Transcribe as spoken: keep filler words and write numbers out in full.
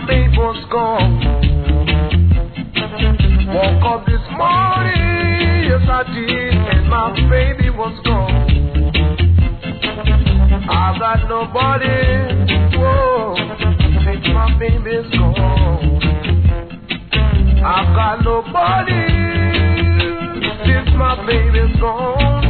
baby was gone. Woke up this morning, yes I did, and my baby was gone. I got nobody, whoa, since my baby's gone. I got nobody, since my baby's gone.